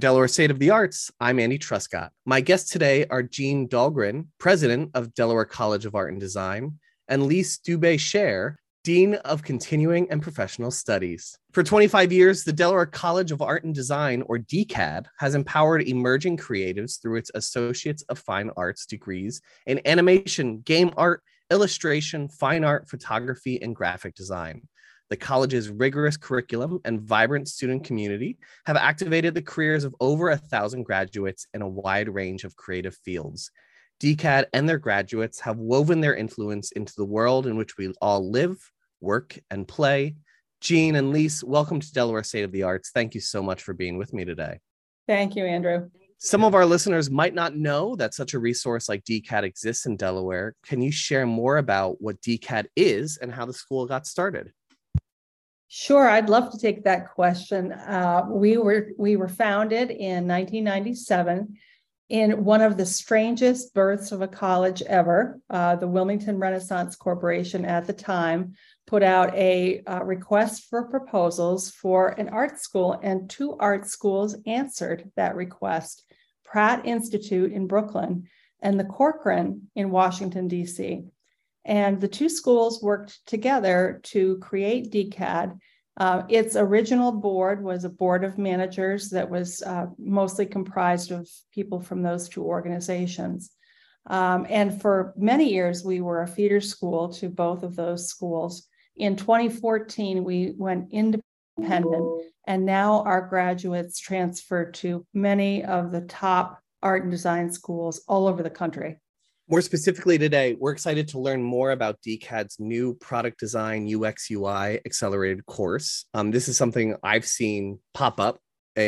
Delaware State of the Arts, I'm Andy Truscott. My guests today are Jean Dahlgren, President of Delaware College of Art and Design, and Lise Dubé-Scher, Dean of Continuing and Professional Studies. For 25 years, the Delaware College of Art and Design, or DCAD, has empowered emerging creatives through its Associates of Fine Arts degrees in animation, game art, illustration, fine art, photography, and graphic design. The college's rigorous curriculum and vibrant student community have activated the careers of over 1,000 graduates in a wide range of creative fields. DCAD and their graduates have woven their influence into the world in which we all live, work, and play. Jean and Lise, welcome to Delaware State of the Arts. Thank you so much for being with me today. Thank you, Andrew. Some of our listeners might not know that such a resource like DCAD exists in Delaware. Can you share more about what DCAD is and how the school got started? Sure, I'd love to take that question. We were founded in 1997 in one of the strangest births of a college ever. The Wilmington Renaissance Corporation at the time put out a request for proposals for an art school, and two art schools answered that request: Pratt Institute in Brooklyn and the Corcoran in Washington, D.C. And the two schools worked together to create DCAD. Its original board was a board of managers that was mostly comprised of people from those two organizations. And for many years, we were a feeder school to both of those schools. In 2014, we went independent, and now our graduates transfer to many of the top art and design schools all over the country. More specifically today, we're excited to learn more about DCAD's new product design UX UI accelerated course. This is something I've seen pop up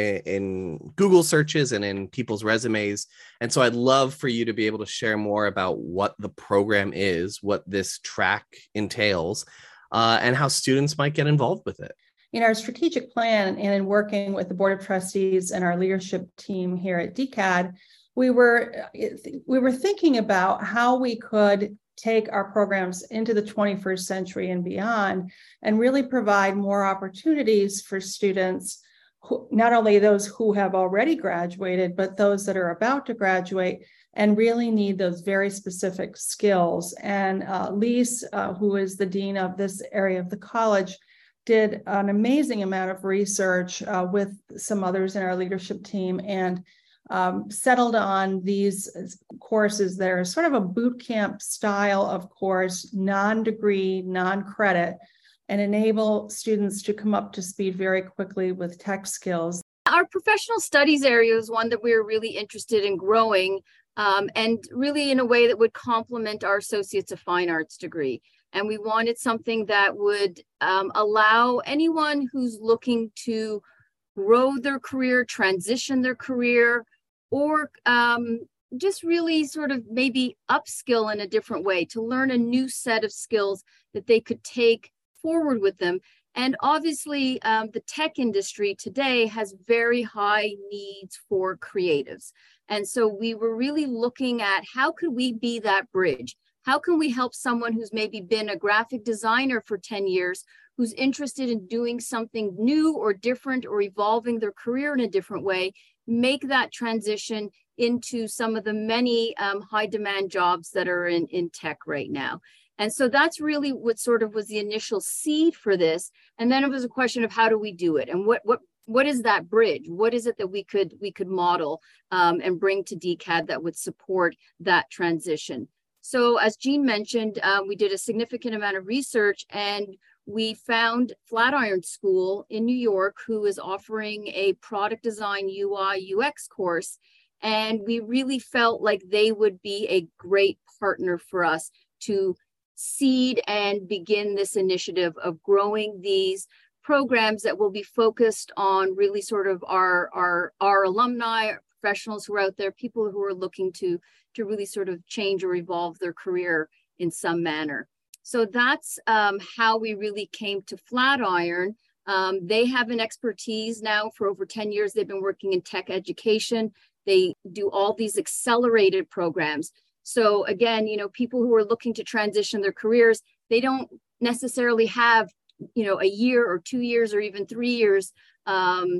in Google searches and in people's resumes. And so I'd love for you to be able to share more about what the program is, what this track entails, and how students might get involved with it. In our strategic plan and in working with the Board of Trustees and our leadership team here at DCAD, we were thinking about how we could take our programs into the 21st century and beyond and really provide more opportunities for students, not only those who have already graduated, but those that are about to graduate and really need those very specific skills. And Lise, who is the dean of this area of the college, did an amazing amount of research with some others in our leadership team and settled on these courses that are sort of a boot camp style of course, non-degree, non-credit, and enable students to come up to speed very quickly with tech skills. Our professional studies area is one that we're really interested in growing, and really in a way that would complement our Associates of Fine Arts degree. And we wanted something that would allow anyone who's looking to grow their career, transition their career, or just really sort of maybe upskill in a different way to learn a new set of skills that they could take forward with them. And obviously, the tech industry today has very high needs for creatives. And so we were really looking at how could we be that bridge? How can we help someone who's maybe been a graphic designer for 10 years, who's interested in doing something new or different or evolving their career in a different way, make that transition into some of the many high demand jobs that are in tech right now. And so that's really what sort of was the initial seed for this. And then it was a question of how do we do it? And what is that bridge? What is it that we could model and bring to DCAD that would support that transition? So as Jean mentioned, we did a significant amount of research and we found Flatiron School in New York, who is offering a product design UI UX course. And we really felt like they would be a great partner for us to seed and begin this initiative of growing these programs that will be focused on really sort of our alumni, our professionals who are out there, people who are looking to really sort of change or evolve their career in some manner. So that's how we really came to Flatiron. They have an expertise now for over 10 years. They've been working in tech education. They do all these accelerated programs. So again, people who are looking to transition their careers, they don't necessarily have, a year or 2 years or even 3 years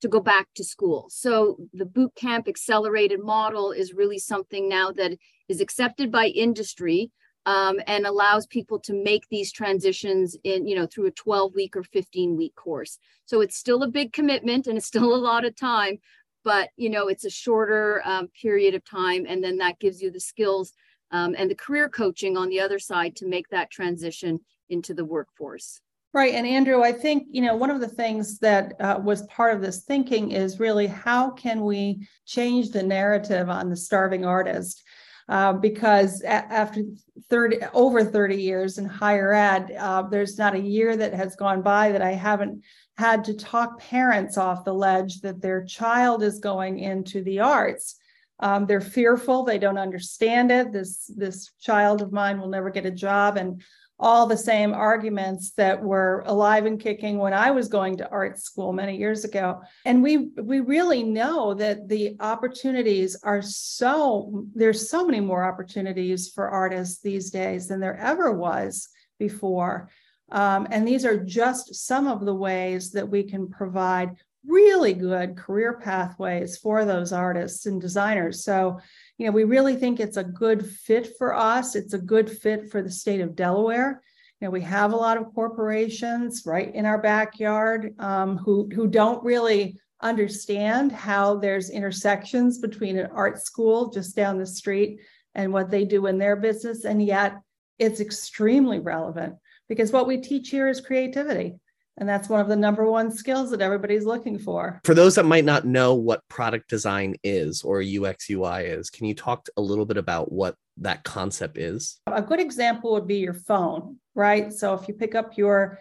to go back to school. So the boot camp accelerated model is really something now that is accepted by industry, and allows people to make these transitions in, through a 12-week or 15-week course. So it's still a big commitment and it's still a lot of time, but, it's a shorter period of time. And then that gives you the skills and the career coaching on the other side to make that transition into the workforce. Right. And Andrew, I think, one of the things that was part of this thinking is really how can we change the narrative on the starving artist? Because after over 30 years in higher ed, there's not a year that has gone by that I haven't had to talk parents off the ledge that their child is going into the arts. They're fearful. They don't understand it. This child of mine will never get a job. And all the same arguments that were alive and kicking when I was going to art school many years ago. And we really know that the opportunities there's so many more opportunities for artists these days than there ever was before. And these are just some of the ways that we can provide really good career pathways for those artists and designers. So, we really think it's a good fit for us. It's a good fit for the state of Delaware. We have a lot of corporations right in our backyard who don't really understand how there's intersections between an art school just down the street and what they do in their business. And yet it's extremely relevant because what we teach here is creativity. And that's one of the number one skills that everybody's looking for. For those that might not know what product design is or UX UI is, can you talk a little bit about what that concept is? A good example would be your phone, right? So if you pick up your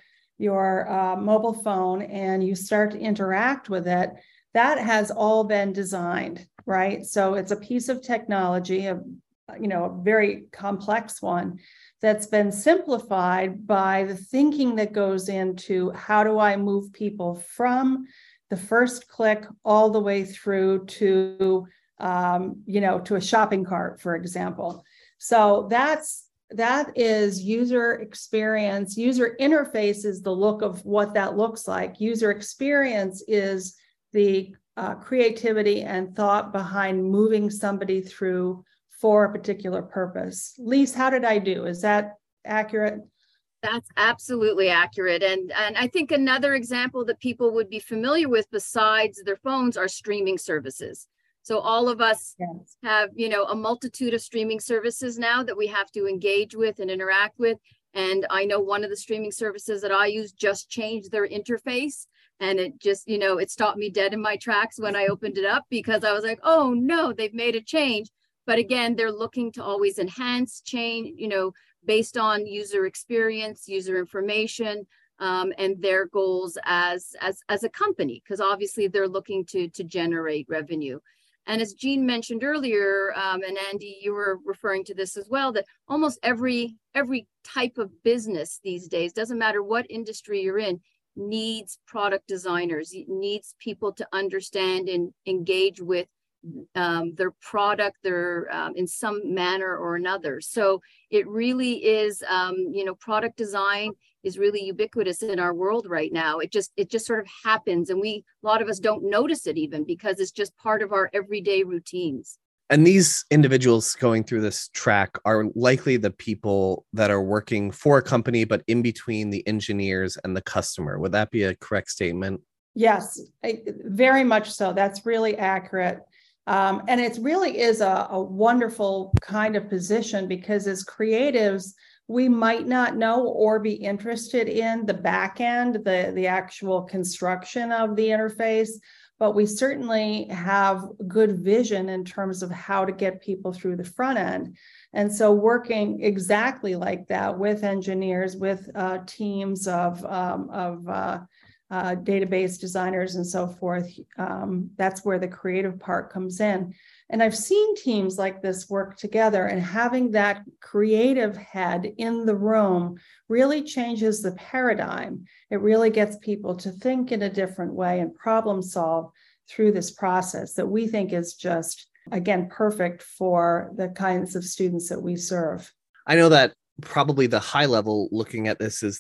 mobile phone and you start to interact with it, that has all been designed, right? So it's a piece of technology, a very complex one, that's been simplified by the thinking that goes into how do I move people from the first click all the way through to, to a shopping cart, for example. So that is user experience. User interface is the look of what that looks like. User experience is the creativity and thought behind moving somebody through for a particular purpose. Lise, how did I do? Is that accurate? That's absolutely accurate. And I think another example that people would be familiar with besides their phones are streaming services. So all of us have, a multitude of streaming services now that we have to engage with and interact with. And I know one of the streaming services that I use just changed their interface. And it just, it stopped me dead in my tracks when I opened it up because I was like, oh no, they've made a change. But again, they're looking to always enhance change, based on user experience, user information, and their goals as a company, because obviously they're looking to generate revenue. And as Jean mentioned earlier, and Andy, you were referring to this as well, that almost every type of business these days, doesn't matter what industry you're in, needs product designers, needs people to understand and engage with their product, their in some manner or another. So it really is, product design is really ubiquitous in our world right now. It just sort of happens, and a lot of us don't notice it even because it's just part of our everyday routines. And these individuals going through this track are likely the people that are working for a company, but in between the engineers and the customer. Would that be a correct statement? Yes, very much so. That's really accurate. And it really is a wonderful kind of position because as creatives, we might not know or be interested in the back end, the actual construction of the interface, but we certainly have good vision in terms of how to get people through the front end. And so working exactly like that with engineers, with teams of database designers and so forth, that's where the creative part comes in. And I've seen teams like this work together, and having that creative head in the room really changes the paradigm. It really gets people to think in a different way and problem solve through this process that we think is just, again, perfect for the kinds of students that we serve. I know that probably the high level looking at this is that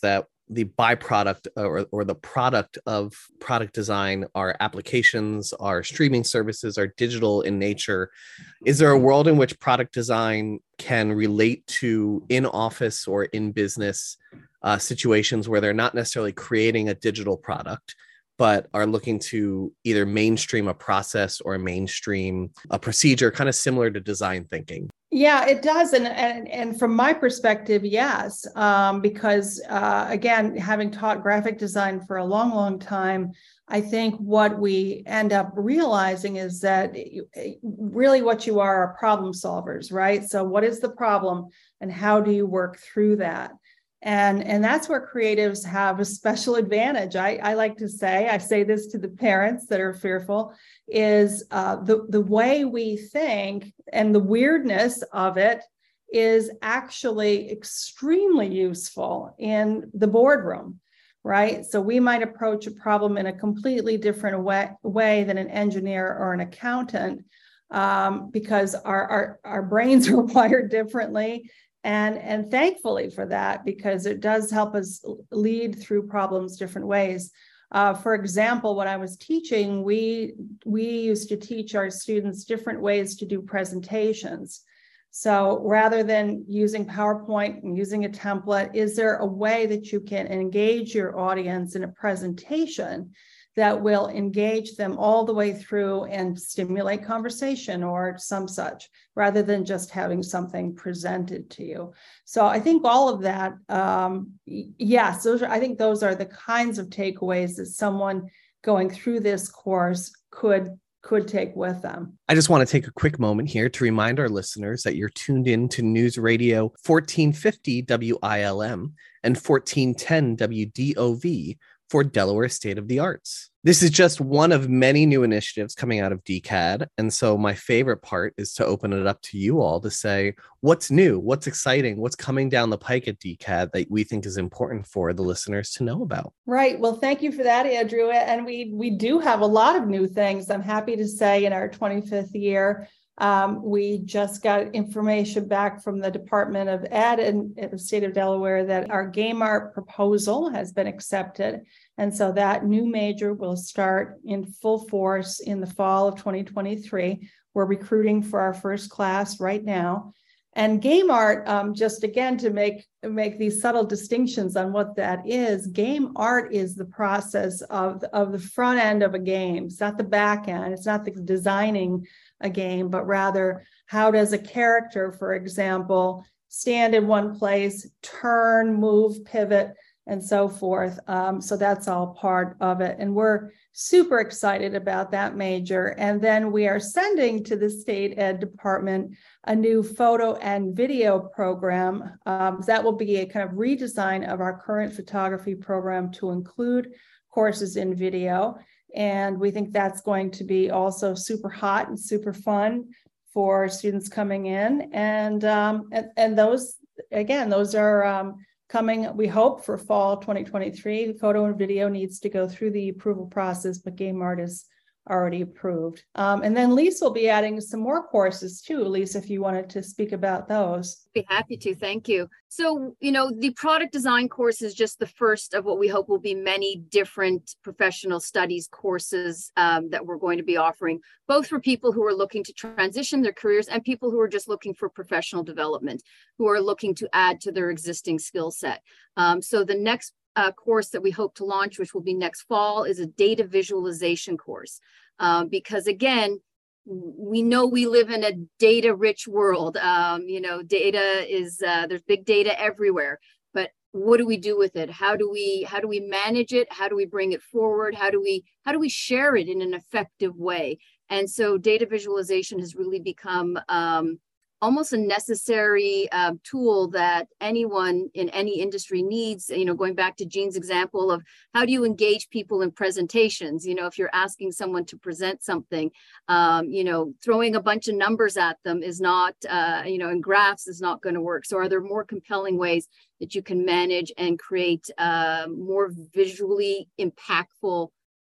the byproduct or the product of product design are applications, are streaming services, are digital in nature. Is there a world in which product design can relate to in-office or in-business situations where they're not necessarily creating a digital product, but are looking to either mainstream a process or mainstream a procedure, kind of similar to design thinking? Yeah, it does. And from my perspective, yes, because again, having taught graphic design for a long, long time, I think what we end up realizing is that really what you are problem solvers, right? So what is the problem and how do you work through that? And that's where creatives have a special advantage. I like to say, I say this to the parents that are fearful, is the way we think and the weirdness of it is actually extremely useful in the boardroom, right? So we might approach a problem in a completely different way than an engineer or an accountant because our brains are wired differently. And thankfully for that, because it does help us lead through problems different ways. For example, when I was teaching, we used to teach our students different ways to do presentations. So rather than using PowerPoint and using a template, is there a way that you can engage your audience in a presentation that will engage them all the way through and stimulate conversation or some such, rather than just having something presented to you? So I think all of that, yes, I think those are the kinds of takeaways that someone going through this course could take with them. I just want to take a quick moment here to remind our listeners that you're tuned in to News Radio 1450 WILM and 1410 WDOV for Delaware State of the Arts. This is just one of many new initiatives coming out of DCAD. And so my favorite part is to open it up to you all to say, what's new, what's exciting, what's coming down the pike at DCAD that we think is important for the listeners to know about. Right. Well, thank you for that, Andrew. And we do have a lot of new things. I'm happy to say in our 25th year, we just got information back from the Department of Ed in the state of Delaware that our game art proposal has been accepted. And so that new major will start in full force in the fall of 2023. We're recruiting for our first class right now. And game art, just again, to make these subtle distinctions on what that is, game art is the process of the front end of a game. It's not the back end. It's not the designing a game, but rather how does a character, for example, stand in one place, turn, move, pivot, and so forth. So that's all part of it. And we're super excited about that major. And then we are sending to the State Ed Department a new photo and video program. That will be a kind of redesign of our current photography program to include courses in video. And we think that's going to be also super hot and super fun for students coming in. And those, again, those are coming, we hope, for fall 2023. Photo and video needs to go through the approval process, but game art is already approved. And then Lisa will be adding some more courses too. Lisa, if you wanted to speak about those. Be happy to, thank you. So, the product design course is just the first of what we hope will be many different professional studies courses that we're going to be offering, both for people who are looking to transition their careers and people who are just looking for professional development, who are looking to add to their existing skill set. So the next course that we hope to launch, which will be next fall, is a data visualization course. Because again, we know we live in a data-rich world. Data is, there's big data everywhere, but what do we do with it? How do we manage it? How do we bring it forward? How do we share it in an effective way? And so data visualization has really become almost a necessary tool that anyone in any industry needs. Going back to Jean's example of how do you engage people in presentations? If you're asking someone to present something, throwing a bunch of numbers at them is not, and graphs is not going to work. So are there more compelling ways that you can manage and create more visually impactful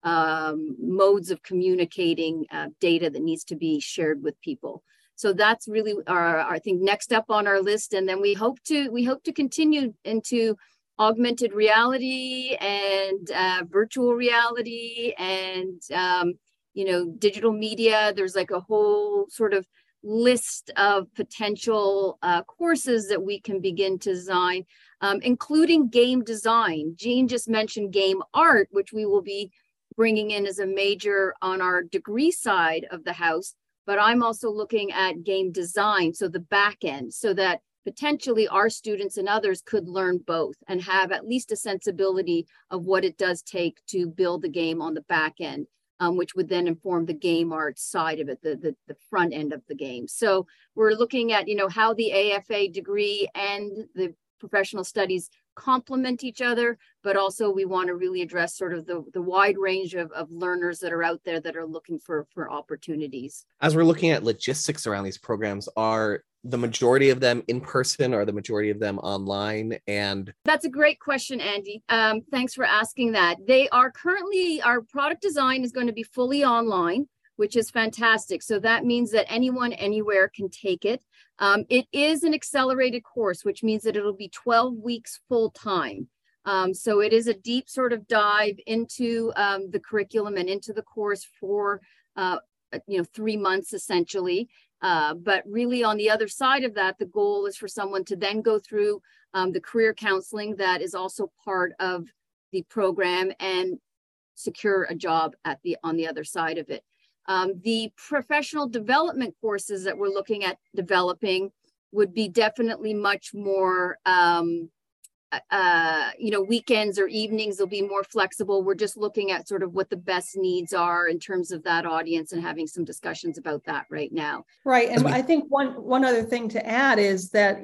modes of communicating data that needs to be shared with people? So that's really our I think next up on our list, and then we hope to continue into augmented reality and virtual reality and, digital media. There's like a whole sort of list of potential courses that we can begin to design, including game design. Jean just mentioned game art, which we will be bringing in as a major on our degree side of the house. But I'm also looking at game design, so the back end, so that potentially our students and others could learn both and have at least a sensibility of what it does take to build the game on the back end. Which would then inform the game art side of it, the front end of the game. So we're looking at, how the AFA degree and the professional studies complement each other, but also we want to really address sort of the wide range of learners that are out there that are looking for opportunities. As we're looking at logistics around these programs, are the majority of them in person or the majority of them online? And that's a great question, Andy. Thanks for asking that. They are currently, our product design is going to be fully online, which is fantastic. So that means that anyone, anywhere can take it. It is an accelerated course, which means that it'll be 12 weeks full time. So it is a deep sort of dive into the curriculum and into the course for 3 months essentially. But really on the other side of that, the goal is for someone to then go through the career counseling that is also part of the program and secure a job on the other side of it. The professional development courses that we're looking at developing would be definitely much more, weekends or evenings. They'll be more flexible. We're just looking at sort of what the best needs are in terms of that audience and having some discussions about that right now. Right. And I think one other thing to add is that,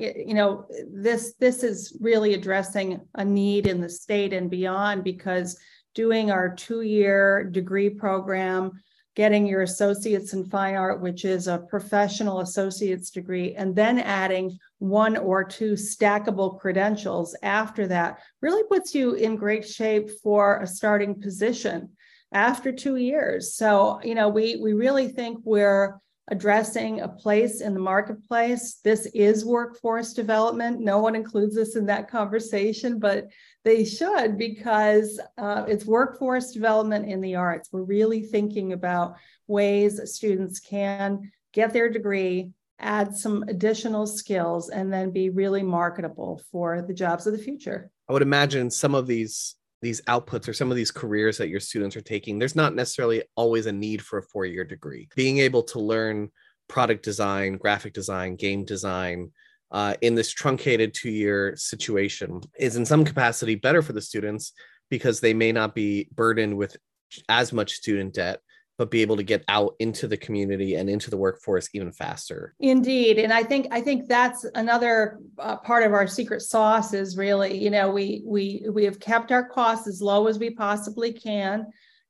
this is really addressing a need in the state and beyond, because doing our 2-year degree program, getting your associates in fine art, which is a professional associate's degree, and then adding 1 or 2 stackable credentials after that really puts you in great shape for a starting position after 2 years. So, we really think we're addressing a place in the marketplace. This is workforce development. No one includes this in that conversation, but they should, because it's workforce development in the arts. We're really thinking about ways students can get their degree, add some additional skills, and then be really marketable for the jobs of the future. I would imagine some of these outputs or some of these careers that your students are taking, there's not necessarily always a need for a 4-year degree. Being able to learn product design, graphic design, game design, in this truncated 2-year situation is in some capacity better for the students, because they may not be burdened with as much student debt, but be able to get out into the community and into the workforce even faster. Indeed. And I think that's another part of our secret sauce is really, we have kept our costs as low as we possibly can.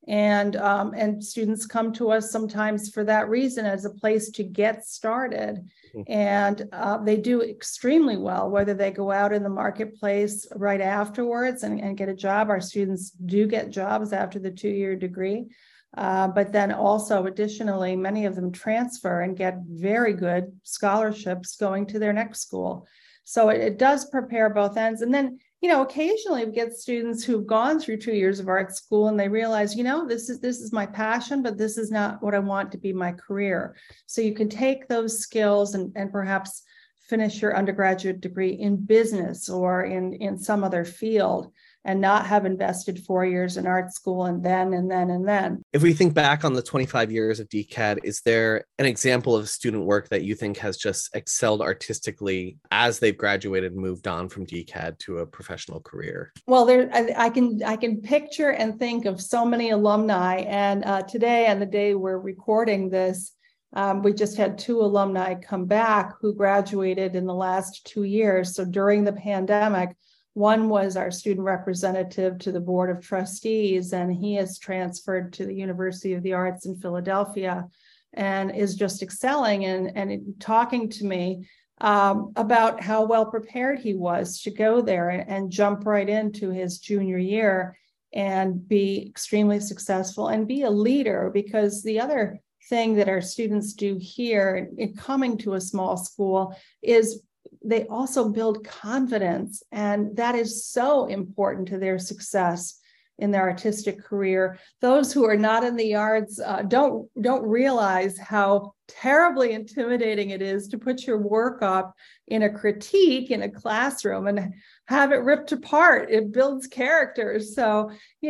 And students come to us sometimes for that reason, as a place to get started. And they do extremely well, whether they go out in the marketplace right afterwards and get a job. Our students do get jobs after the 2-year degree. But then also additionally, many of them transfer and get very good scholarships going to their next school. So it does prepare both ends. And then, occasionally we get students who've gone through 2 years of art school and they realize, this is my passion, but this is not what I want to be my career. So you can take those skills and perhaps finish your undergraduate degree in business or in some other field, and not have invested 4 years in art school and then. If we think back on the 25 years of DCAD, is there an example of student work that you think has just excelled artistically as they've graduated and moved on from DCAD to a professional career? Well, I can picture and think of so many alumni. And today, on the day we're recording this, we just had 2 alumni come back who graduated in the last 2 years. So during the pandemic, one was our student representative to the Board of Trustees, and he has transferred to the University of the Arts in Philadelphia and is just excelling and talking to me about how well prepared he was to go there and jump right into his junior year and be extremely successful and be a leader. Because the other thing that our students do here in coming to a small school is they also build confidence. And that is so important to their success in their artistic career. Those who are not in the arts don't realize how terribly intimidating it is to put your work up in a critique in a classroom and have it ripped apart. It builds characters. So, we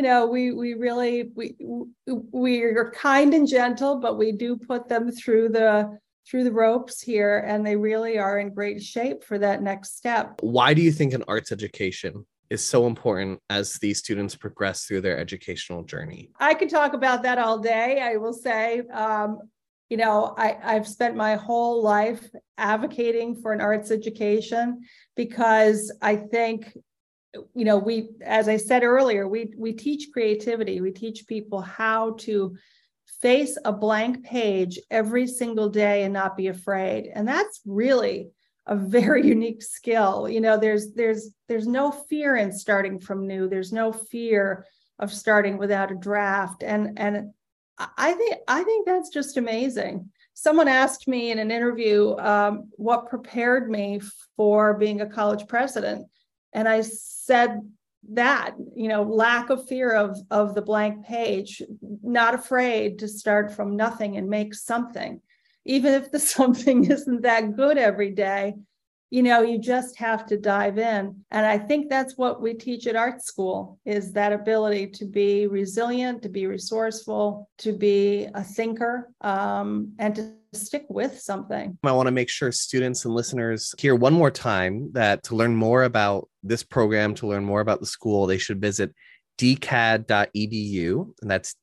are kind and gentle, but we do put them through the ropes here, and they really are in great shape for that next step. Why do you think an arts education is so important as these students progress through their educational journey? I could talk about that all day. I will say, I've spent my whole life advocating for an arts education because I think, as I said earlier, we teach creativity. We teach people how to face a blank page every single day and not be afraid. And that's really a very unique skill. There's no fear in starting from new. There's no fear of starting without a draft. And I think that's just amazing. Someone asked me in an interview what prepared me for being a college president. And I said that, lack of fear of the blank page, not afraid to start from nothing and make something. Even if the something isn't that good every day, you just have to dive in. And I think that's what we teach at art school, is that ability to be resilient, to be resourceful, to be a thinker, and to stick with something. I want to make sure students and listeners hear one more time that to learn more about this program, to learn more about the school, they should visit dcad.edu, and that's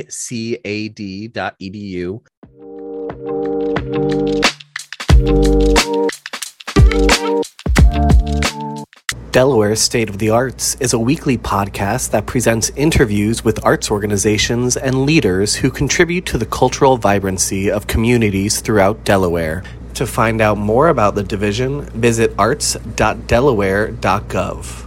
dcad.edu. Delaware State of the Arts is a weekly podcast that presents interviews with arts organizations and leaders who contribute to the cultural vibrancy of communities throughout Delaware. To find out more about the division, visit arts.delaware.gov.